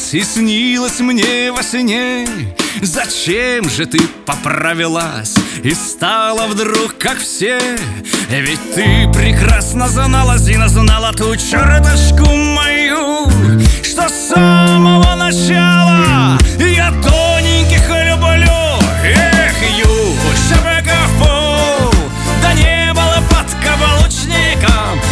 снилось и снилось мне во сне. Зачем же ты поправилась и стала вдруг как все? Ведь ты прекрасно знала, Зина, знала ту черточку мою, что с самого начала я тоненьких люблю. Эх, юшка в пол, да не было под каблучником.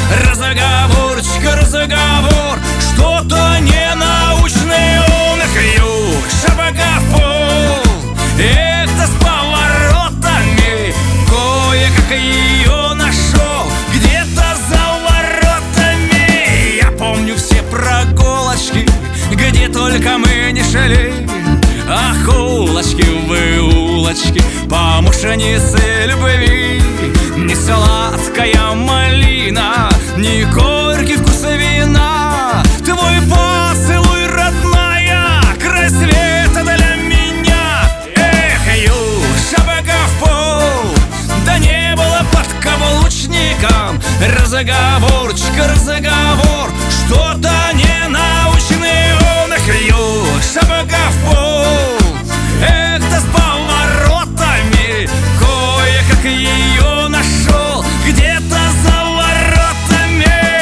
Разговор, что-то ненаучное. Он, эх, юшка в пол, эх, да с поворотами. Кое-как ее нашел где-то за воротами. Я помню все прогулочки, где только мы не шли. Ах, улочки, вы улочки, помощницы любви. Не сладкая малина, не горький вкус вина. Твой поцелуй, родная, край света для меня. Эх, юшка в пол, да не было под каблучником. Разговор, что-то ненаучный. Он, эх, юшка в пол, эх, да с поворотами. Кое-как ее нашел где-то за воротами.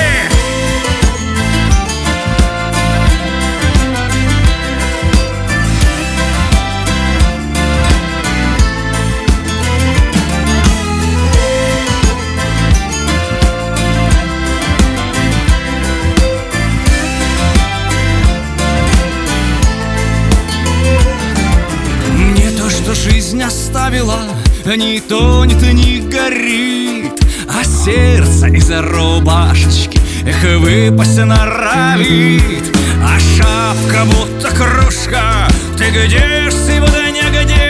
Жизнь оставила, не тонет, не горит, а сердце из-за рубашечки, эх, выпасть норовит. А шапка будто кружка, ты где ж сегодня, где?